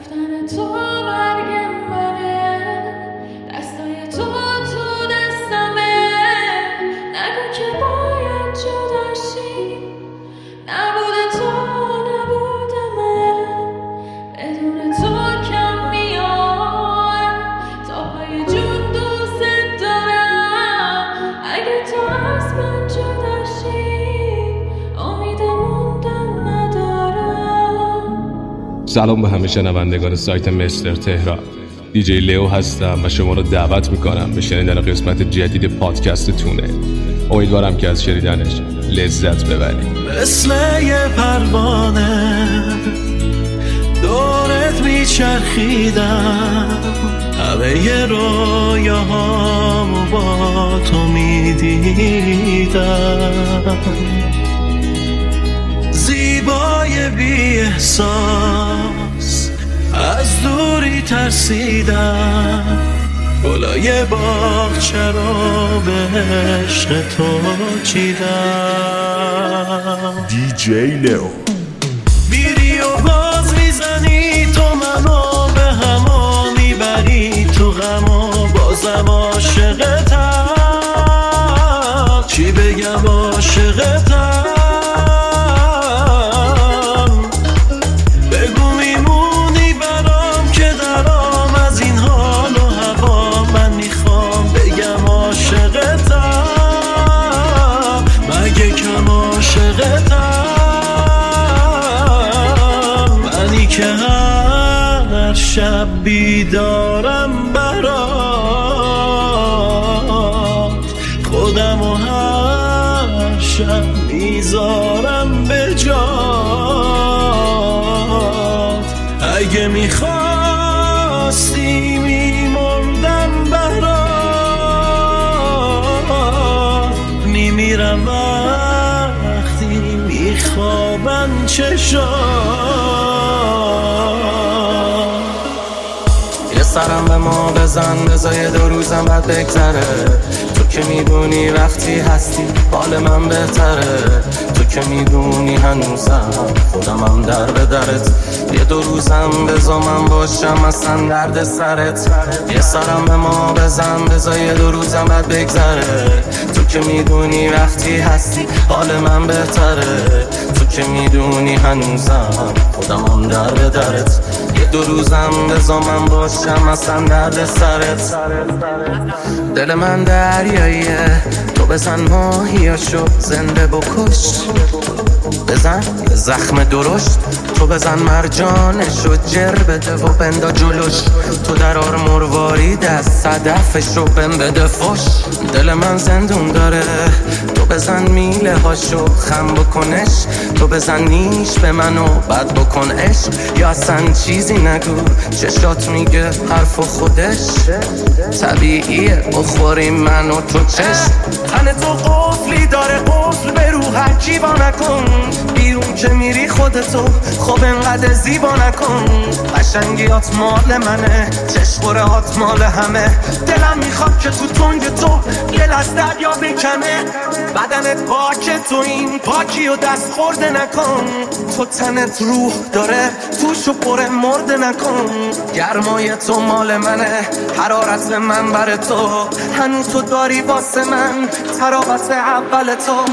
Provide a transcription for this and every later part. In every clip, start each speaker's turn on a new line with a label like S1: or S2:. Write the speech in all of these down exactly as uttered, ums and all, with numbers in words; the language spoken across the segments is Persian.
S1: سلام به همه شنوندگان سایت مستر تهران. دیجی لیو هستم و شما رو دعوت میکنم به شنیدن قسمت جدید پادکست تونه. امیدوارم که از شنیدنش لذت ببرید.
S2: مثل یه پروانه دورت میچرخیدم، همه رویاهامو با تو میدیدم، زیبای بی احساس از دوری ترسیدم، گلای باغچه رو به عشق تو چیدم.
S3: دیجی لیو
S2: میری و باز میزنی تو منو به هما میبری تو غم و بازم عاشقتم، چی بگم عاشقتم، بگو میمونی برام که درام از این حال و هوا، من میخوام بگم عاشقتم، مگه کم عاشقتم، منی که هر شب بیدارم برات، خودم و هر شب میذارم به جات، اگه میخواستی میمردم برات، میمیرم وقتی میخوابن چشات. یه سرم به ما بزن بذار دو روزم بعد بگذره، تو که میدونی وقتی هستی حال من بهتره، تو که میدونی هنوزم خودمم در به درت، یه دو روزم بذار من باشم اصلا درد سرت، یه سرم به ما بزن بذار دو روزم بعد بگذره، تو که میدونی وقتی هستی حال من بهتره، تو که میدونی هنوزم خودمم در به درت، یه دو روزم بذار من باشم اصلا درد سرت. دل من دریاییه تو بزن ماهیاشو زنده بکش، بزن زخم درشت تو بزن مرجانشو جر بده و بندا جلوش، تو درار مروارید از صدفشو بم بده فش، دل من زندون داره تو بزن میله هاشو خم بکنش، تو بزن نیش به منو بد بکن عشق، یا اصلا چیزی نگو چشات میگه حرف خودش، طبیعیه بخوریم من و تو چشم، تن تو قفلی داره قفل به رو هر جیبا نکن، بیرون که میری خودتو خب انقدر زیبا نکن، قشنگیات مال منه چشقوره هات مال همه، دلم میخواد که تو تنگ تو دل از دریا بکنه، بدنت پاکه تو این پاکی و دست خورده نکن، تو تنت روح داره توشو پر مرده نکن، گرمای تو مال منه حرارت من بر تو، هنو تو داری واسه من تراوت اول تو.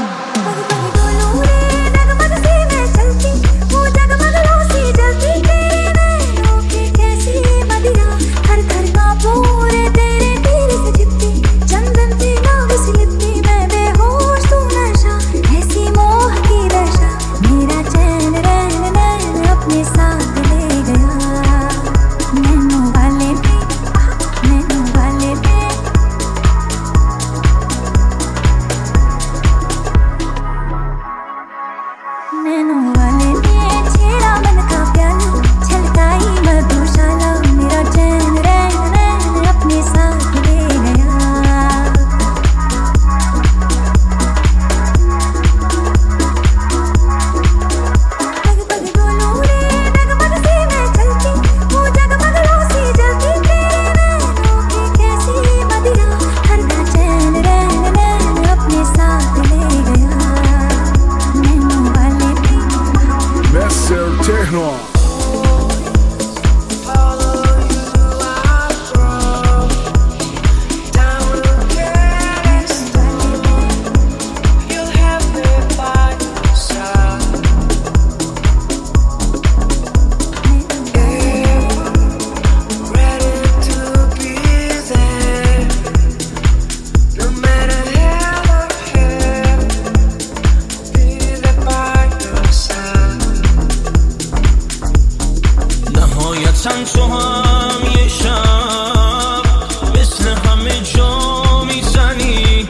S3: نهایتاً تو هم یه شب مثل همه جا میزنی،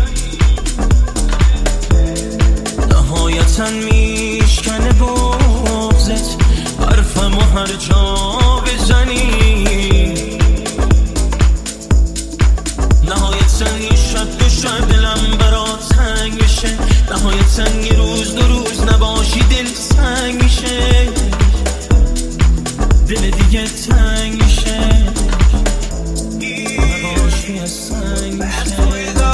S3: نهایتاً میشکنه بغضت حرفمو هر جا بزنی، نهایتاً یه شب دو شب دلم برات تنگ بشه، نهایتاً یه روز دو روز نباشی دل سنگ میشه، دل دیگه تنگ میشه، نباشی از سنگ میشه.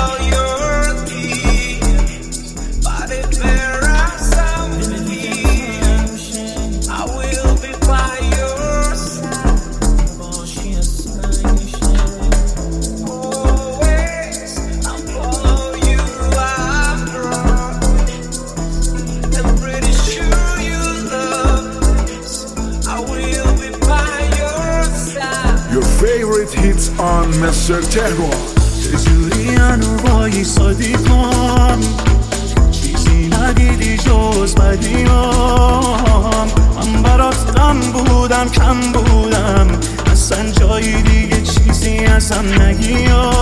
S4: Hits on مستر تهران.
S5: چجوری انو بایی صادی کن، چیزی ندیدی جز بدیام، من برات غم بودم کم بودم، اصلا جایی دیگه چیزی ازم نگیا،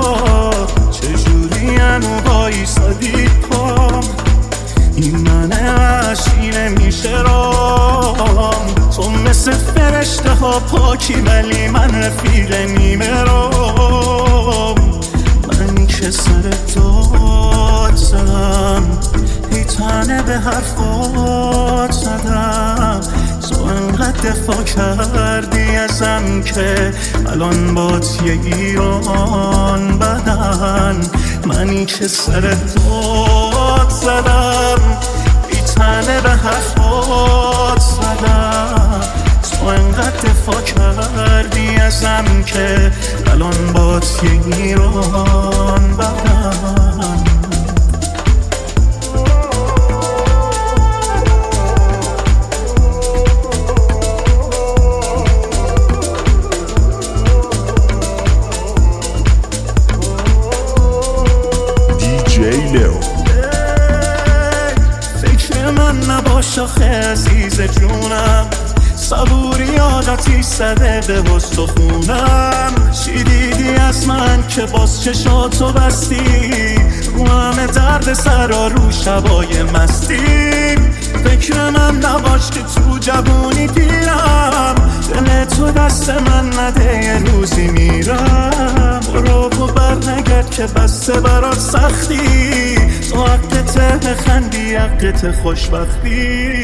S5: چجوری انو بایی صادی کن، این منه وحشی نمیشه رام، تو مثل فرشته ها پاکی ولی من رفیق نیمه رام، من که سر داد زدم هی تنه به حرفات زدم، تو انقدر دفاع کردی ازم که الان بات یه ایران بدن، منی که سر داد زدم هی تنه به حرفات زدم، تو انقدر دفاع کردی ازم که الان بات یه ایران بدن. فکر من نباش آخه عزیز جونم، صبوری عادتی سده به استخونم، چی دیدی از من که باز چشاتو بستی، رو همه درد سرا رو شبای مستی، فکر من نباش که تو جوونی پیرم، دل تو دست من نده یه روزی میرم، برو و بر نگرد که بسته برات سختی، تو حقت بخندی حقت خوشبختی.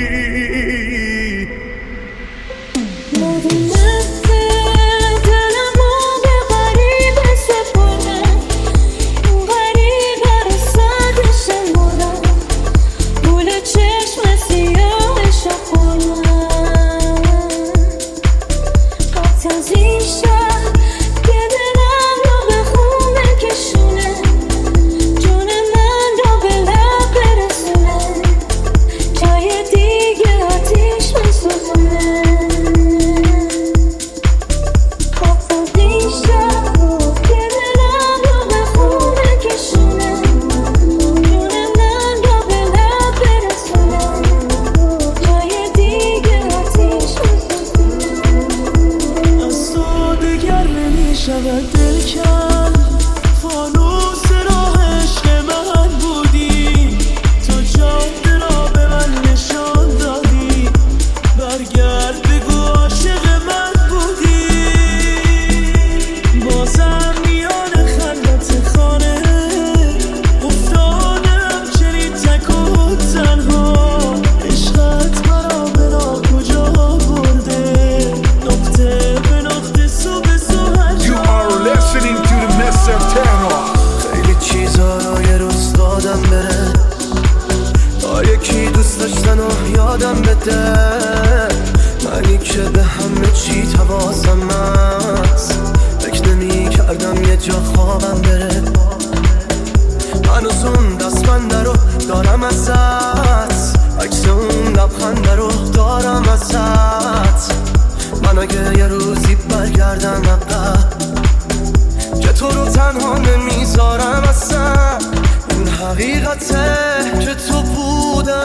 S2: منی که به همه چی توازم است، فکر نمی کردم یه جا خوابم بره، هنوز اون دستبنده رو دارم ازت، عکس اون لبخنده رو دارم ازت، من اگه یه روزی برگردم عقب که تو رو تنها نمیذارم اصلا، این حقیقته که تو بودن تو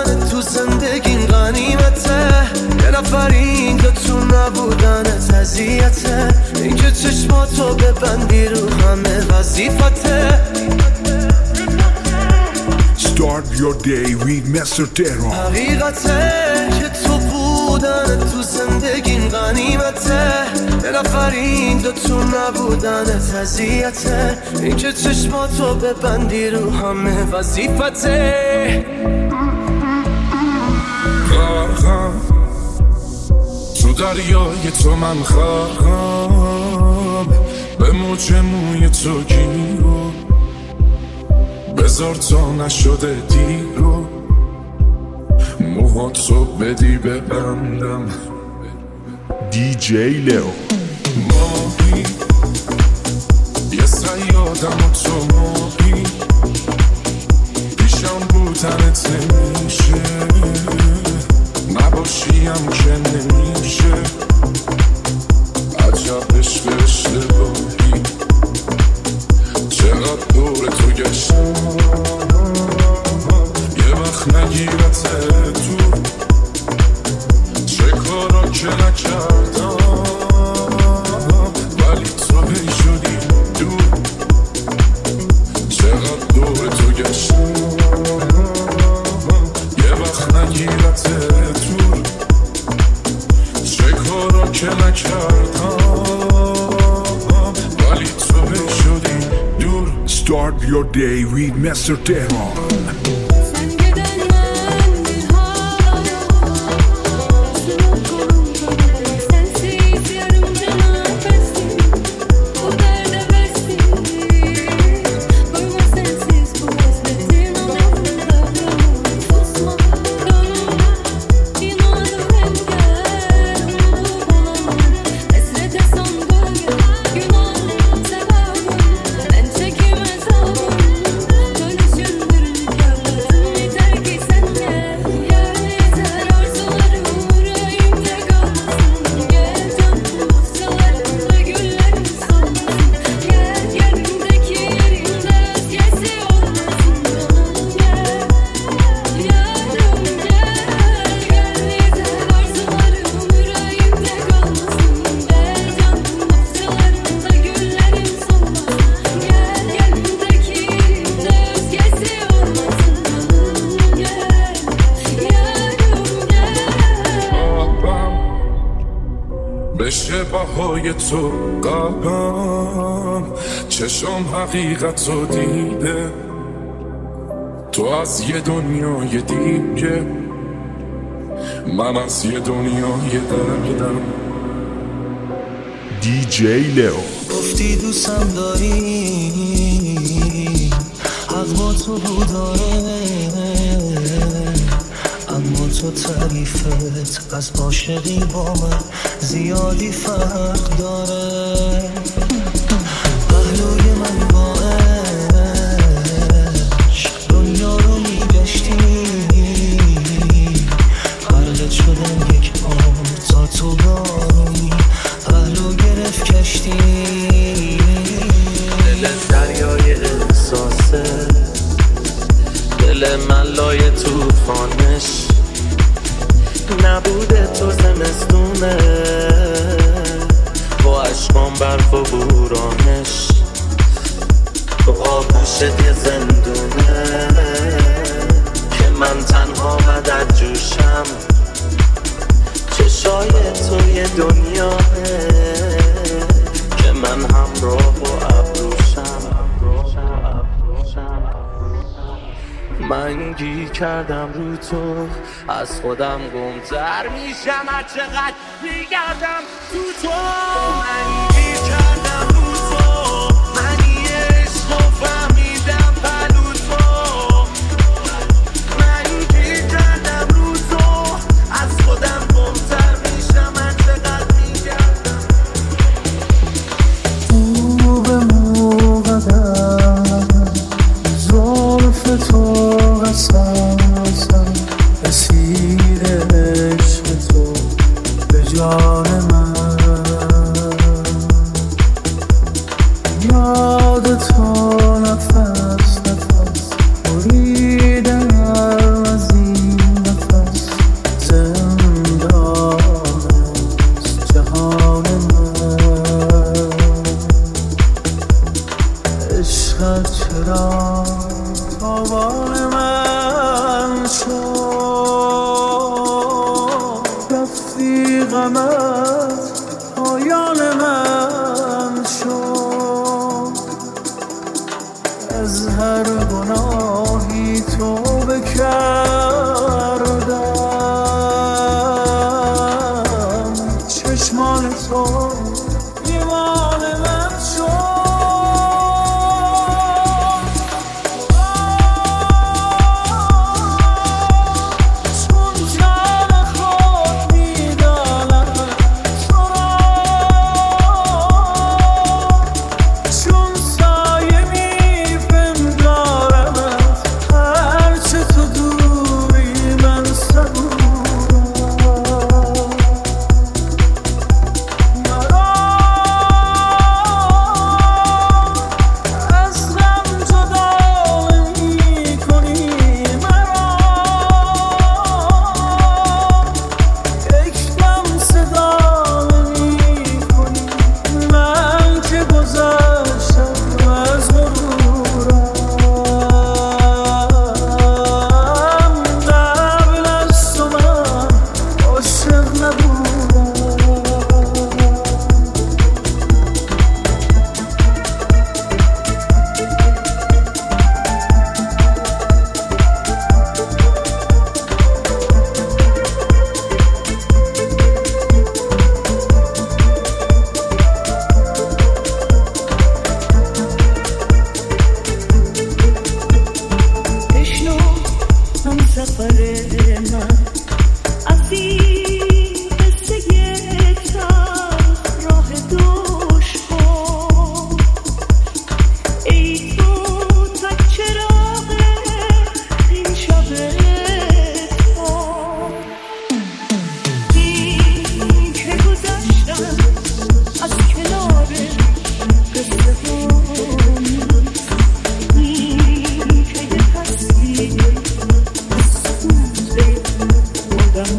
S2: زندگیم غنیمته، یه نفر اینجا تو نبودنت اذیته، اینکه چشماتو ببندی رو همه وظیفته.
S4: Start your day with مستر تهران.
S2: حقیقته که تو بودن تو زندگیم غنیمته، یه نفر اینجا تو نبودنت اذیته، اینکه چشماتو ببندی رو همه وظیفته.
S6: غرقم تو دریای تو، من غرقم به موج موی تو گیرو، بذار تا نشده دیرو، موهاتو بدی ببندم.
S4: دی جی لیو
S6: ماهی یه سیادم و تو ماهی، پیشم بودنت نمیشه، نباشیم که نمیشه، عجب عشق اشتباهی، چقدر دور تو گشتم، یه وقت نگیرت تو، چه کارا که نکردم ولی تو هی شدی دور، چقدر دور تو گشتم، یه وقت نگیرت تو، چه کارا که نکردم ولی تو هی شدی دور.
S4: Start your day with مستر تهران.
S6: بشه بهای تو قلبم، چشم حقیقت رو دیده، تو از یه دنیای دیگه، من از یه دنیای دردم.
S4: دی جی لیو
S2: گفتی دوستم داری، حق با تو بوداره، اما تو تعریفت از عاشقی با من زیادی فرق داره. پهلوی من با عشق دنیا رو میگشتی، غرقت شدم یک عمر تا تو بارونی پهلو گرفت کشتی. دل دریای احساسه، دل من لای توفانش، نبوده تو زمستونه با عشقام برف و بورانش، تو آغوشت یه زندونه که من تنها و در جوشم، چشای تو یه دنیاه که من همراه و ابروشم. من گیر کردم رو تو، از خودم گمتر میشم، هر چقدر میگردم تو تو. من گیر کردم رو تو، من یه عشق رو فهمیدم پلو تو. من گیر کردم رو تو، از خودم گمتر میشم، هر چقدر میگردم.
S5: تو به موقدم زلف تو قسم قسم، اسیر عشق تو به جان من، یاد تو نفس نفس بریدم از این نفس،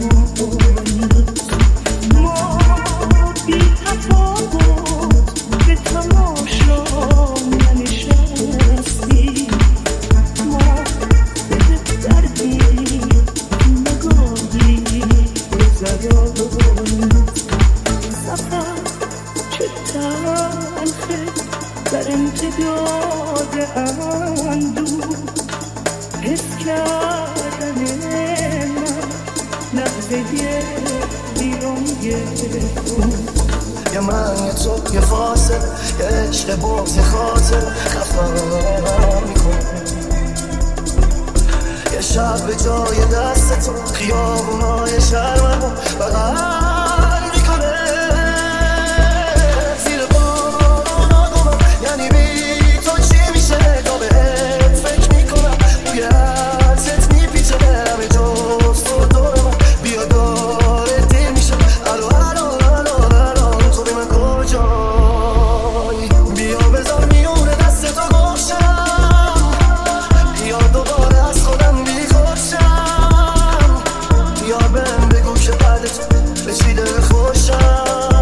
S7: یه من یه تو یه فاصل یه عشق باز یه خاطر خفم میکنه یه شب به جای دست تو خیابونای شرممو بغل میکنه زیر بارون آدومم یعنی بی تو چی میشه تا بهت فکر میکنم بوی عطرت میپیچه همه جز تو دور من بیا داره دل میشم الو الو الو الو تو به من کجایی بیا بذار میونه دست تو گوشم بیا دوباره از خودم بیخوشم بیا بهم بگو که بعد تو به چی دل خوشم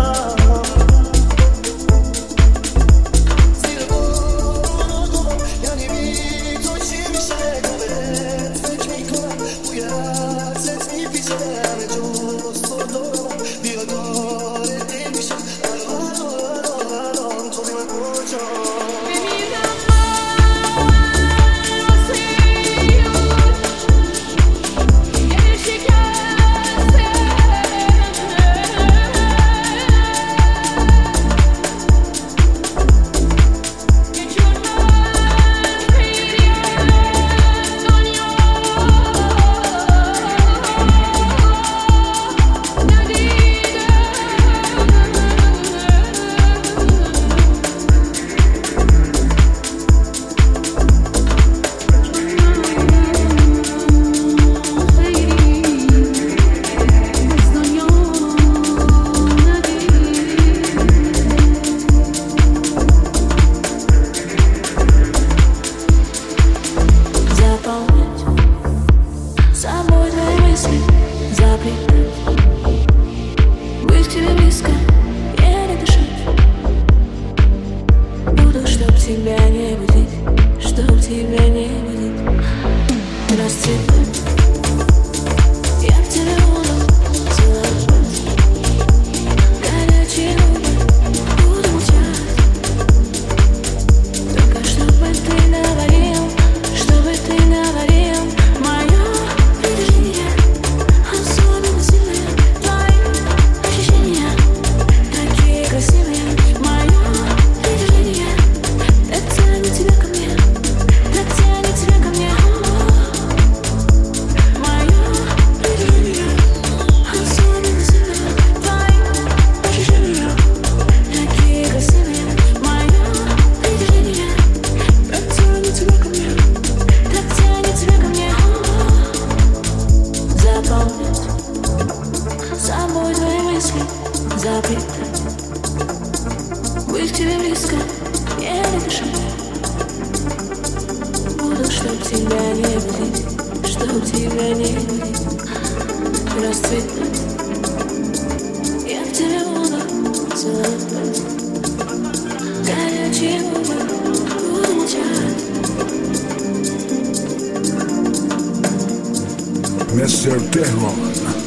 S4: مستر تهران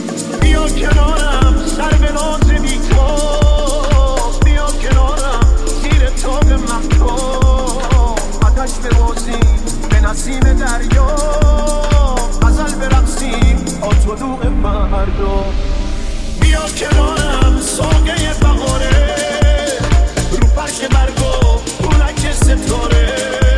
S5: بیا کنارم سر به ناز بی تو بیا کنارم زیر تاق مهتاب آتش ببازیم به نسیم دریا غزل برقصیم آتودوق مردا بیا کنارم ساقه بهاره رو فرش برگا گلک ستاره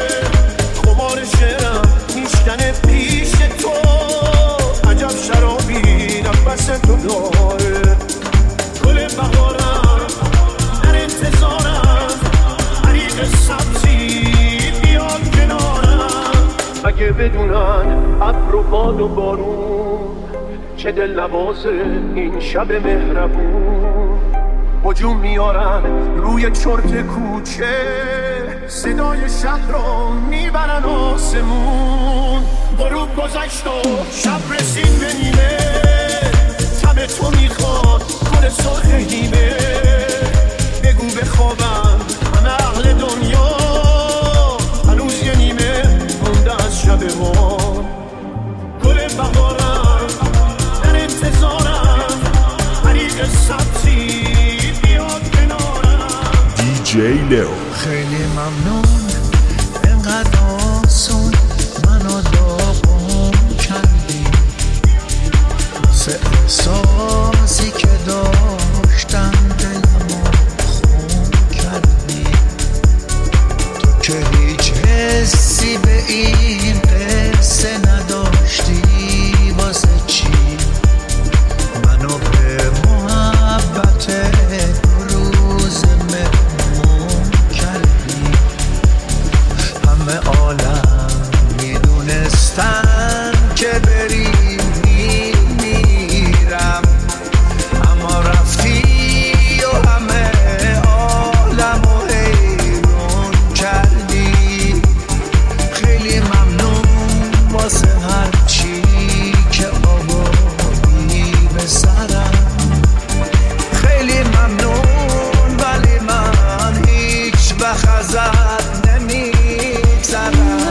S5: خمار شعرم میشکنه پیش تو عجب شرابی نفس تو داره گل بهارم در انتظارم حریق سبزی بیاد کنارم مگه بدونن ابر و باد و بارون چه دل نوازه این شب مهربون هجوم میارن روی چرت کوچه صدای شهر رو میبرن آسمون غروب گذشت و شب رسید به نیمه
S4: لیو.
S8: خیلی ممنون انقدر آسون منو داغون کردی، واسه احساسی که داشتم دلمو خون کردی. تو که هیچ حسی به این قصه نداشتی، واسه چی منو به محبت دو روز مهمون کردی؟ همه عالم میدونستن که بری میمیرم، اما رفتی و همه عالم و حیرون کردی. خیلی ممنون واسه هر چی که آوردی به سرم، خیلی ممنون ولی من هیچ وقت ازت نمیگذرم.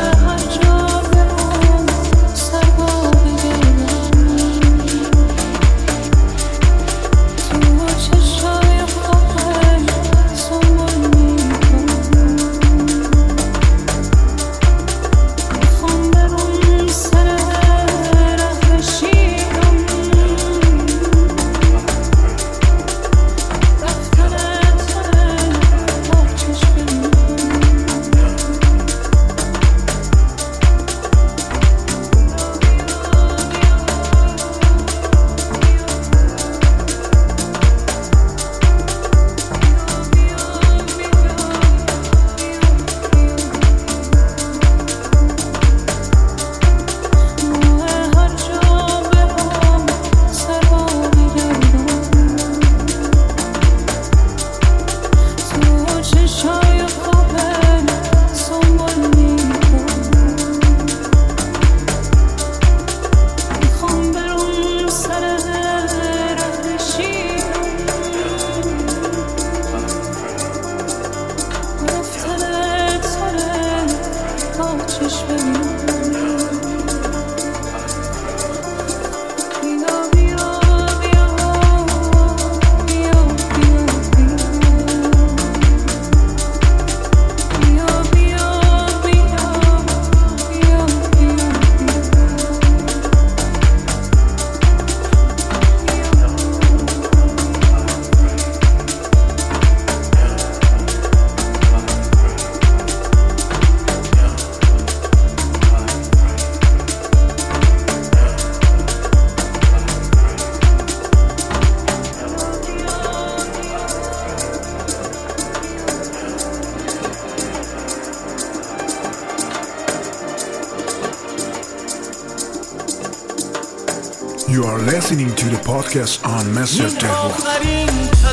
S4: You are listening to the podcast on Master Terror.
S3: آخرین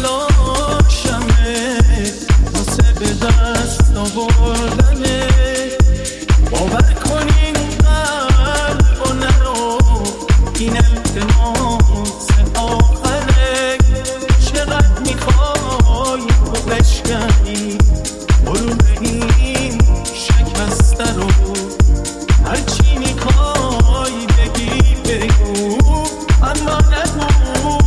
S3: تلاشمه واسه به دست آوردنه، باور کنین قلب و نرو این التماس آخره. چقدر میخوای تو بشکنی برو به این شکسته رو، هرچی میخوای بگی بگو اما نگو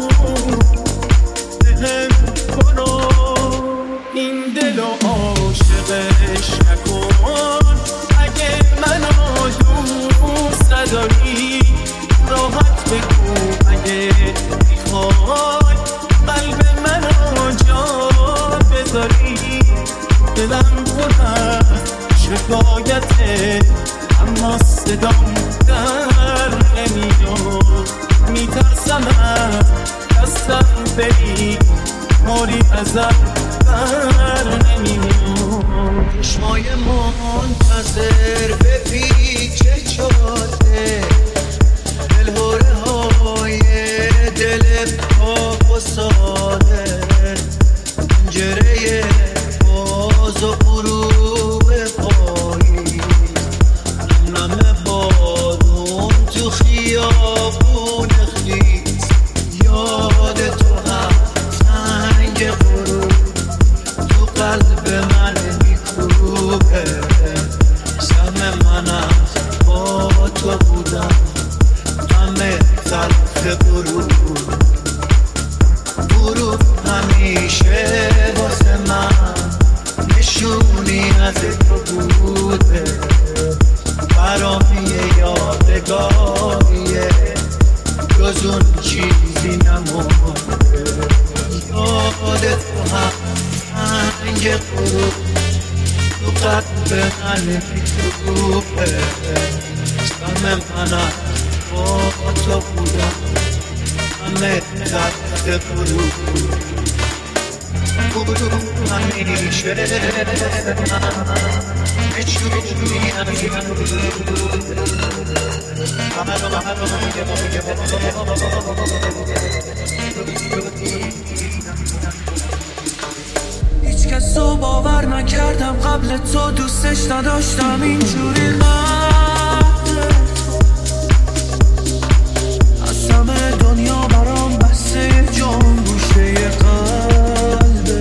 S3: دهن برو، این دل و عاشقش نکن. اگه منو دوست نداری راحت بگو، اگه میخوای قلب منو جا بذاری. دلم پر از شکایته اما صدام در نمیاد، میترسم از دستم بری کاری ازت در نمیاد.
S8: چشمای منتظر به پیچ چاته، دلهوره های دل پاک و ساده، پنجره باز و غروب پاییز، نم بارون تو خیابون خیز. یاد تو هم سنگ غروب تو قلب من میکوبه، سهم من از با تو بودم همه تلخ غروب. غروب همیشه واسه من نشونی از تو بوده برام یه یادگاریه جز اون چیزی نمونده یاد تو هم هنگ غروب تو قلب من میتوبه سم منم با تو بودم همه درد غروب بودو همیشه نشونی از تو بوده هیچ کس رو باور نکردم قبل تو دوستش نداشتم اینجوری قبل از همه دنیا برام بسته جان گوشه قلب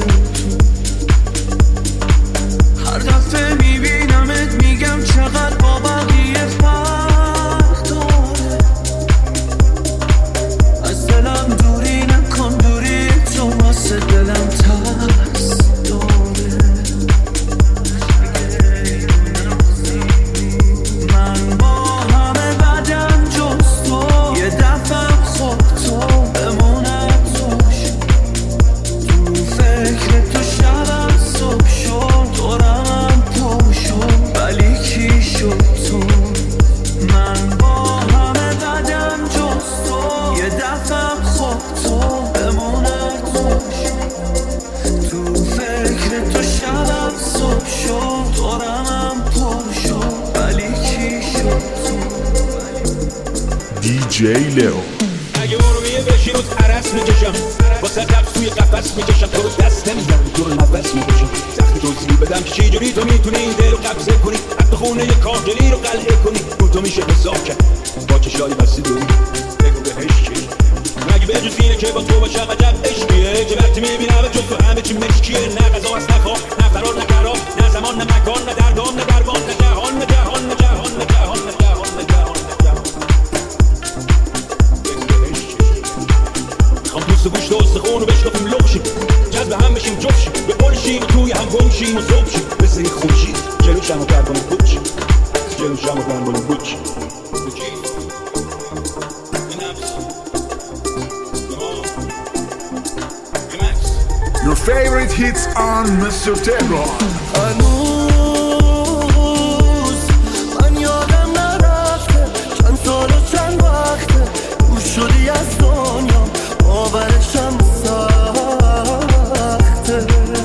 S8: تو هر دفعه میبینمت میگم چقدر با بقیه فرق داره از دلم دوری نکن دوری تو واسه دلم ترس داره من با همه بدم جز تو یه دفعه خوب تو بمونم توش تو فکر تو شبم صبح شد دورم پر شد ولی کی شد تو من با همه بدم جز تو یه دفعه خوب تو بمونم توش تو فکر تو شبم صبح شد دورم پر شد ولی کی شد تو
S4: دی جی لیو.
S9: اگه برمیه بشین و ترس میکشم واسه قبض توی قفص میکشم تو رو دست نمیزم تو رو نفس میکشم سختی توضیح بدم که چی جوری تو میتونی این دل رو قبضه کنی حتی خونه یه کاغلی رو قلعه کنی رو تو میشه حساب کرد با چشای بستی دوری بگو بهش چی مگه به جز اینه که با تو باشم عجب عشقیه که وقتی میبینم جز تو همه چی مشکیه نه غذا هست نه خواب نه فرار نه قرار نه زمان نه مکان نه دردام نه درمان نه جهان نه جهان نه جهان نه جهان نه جهان نه جهان میخوام دوست و گوشت و استخون رو بشکافیم لغشیم جذب هم بشیم جفشیم به پلشیم و توی هم گم شیم و صبح شیم مثل این خورشید جلوشم و دربانو بود شیم جلوشم و دربانو بود شیم
S4: Your favorite hits on mister Tehran.
S7: هنوز من یادم نرفته چند سال و چند وقته دور شدی از دنیا باورشم سخته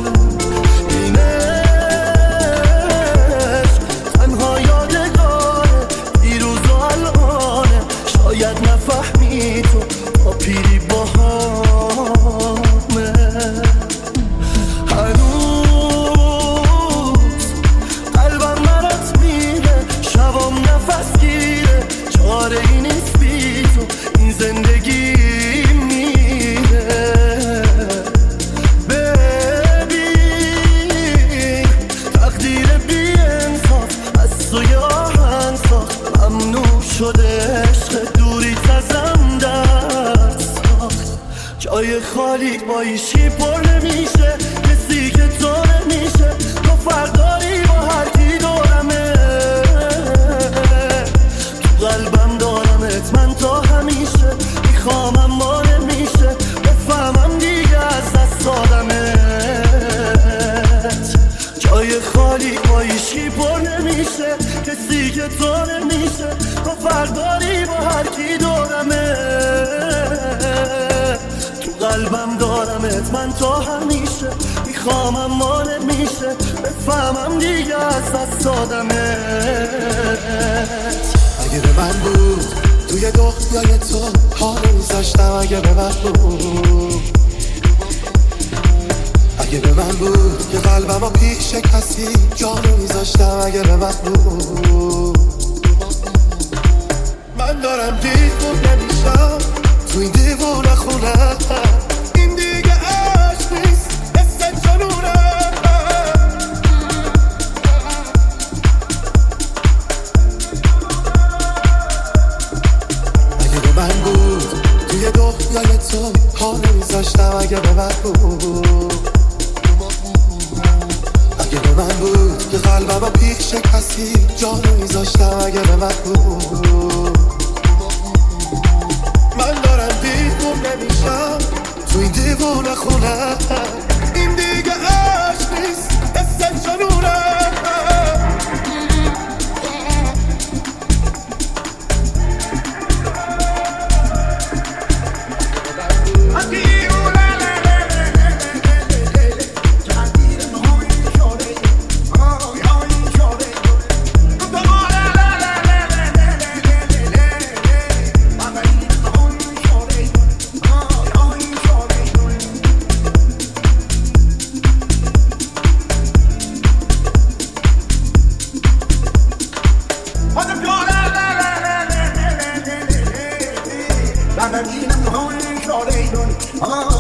S7: اینش تنها یادگاره دیروز و الانه شاید نفهمی تو با پیری با همه هنوز قلبم مرات میره شبام نفس گیره چاره ای نیست بی تو این زندگی میره ببین تقدیر بی انصاف از سوی آهن ساخت ممنوع شده عشق دوریت ازم درد ساخت جای خالی با ایشی پر نمیشه کسی که تو نمیشه تو فرداری با هر کی دورمه تو قلبم دارمت من تا همیشه میخوام اما نمیشه بفهمم دیگه از دست دادمت جای خالی با ایشی پر نمیشه کسی که تو نمیشه تو فرداری با هر کی دورمه تو قلبم دارمت من تا همیشه میخوام اما نمیشه بفهمم دیگه از دست دادمت
S10: اگه به من بود توی دنیای تو ها نمیذاشتم اگه به من بود اگه به من بود که قلبم پیش کسی جا نمیذاشتم اگه به من بود من دارم دیوونه میشم تو این دیوونه خونه این دیگه عشق نیست مثل جنونه اگه به من بود توی دنیای تو ها نمیذاشتم اگه به من بود اگه به من بود که قلبم پیش کسی جانو میذاشتم اگه به من بود من دارم دیوون نمیشم تو این دیوونه خونه این دیگه عشق نیست حس جنونه
S7: I'm